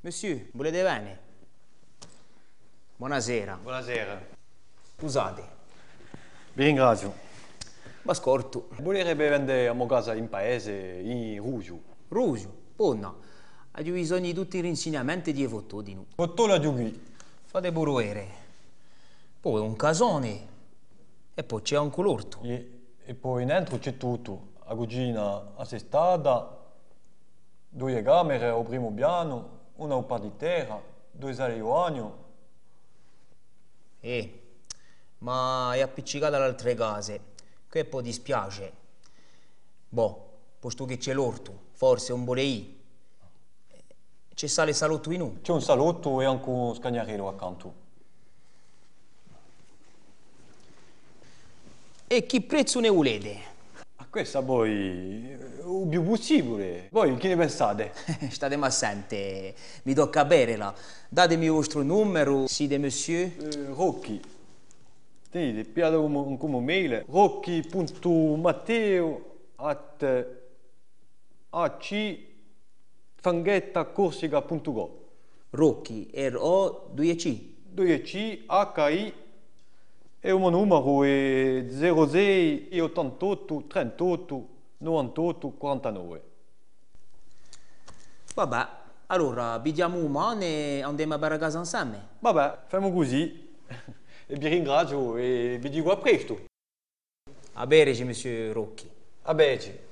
Monsieur, volete bene? Buonasera. Buonasera. Scusate, Vi ringrazio. ma scorto. Volerebbe vendere a mia casa in paese, in Ruggio. Rusio, ponna, hai bisogno di tutti i rinsegnamenti di Evotodino. Quanto la giughi? Fate buruere. Poi un casone. E poi c'è anche l'orto. E poi dentro c'è tutto. La cucina assestata, due camere al primo piano, una oppa di terra, due sale di bagno. Ma è appiccicata alle altre case. Che poi dispiace. Boh, posto che c'è l'orto, forse un volei. C'è sale salotto in un. C'è un salotto e anche un scagnarello accanto. E che prezzo ne volete? A questa poi il più possibile. Voi che ne pensate? State ma assente, mi tocca berela. Datemi il vostro numero, siete monsieur. Rocchi. Tenete, piate come mail. rocchi.matteo@acfangettacorsica.com. Rocchi, R-O-2-C. 2C HI e il mio numero è 06 88 38 98 49. Vabbè, allora, vediamo umane e andiamo a bere a casa insieme. Vabbè, facciamo così. E vi ringrazio e vi dico a presto. A bere, monsieur Rocchi. A bece.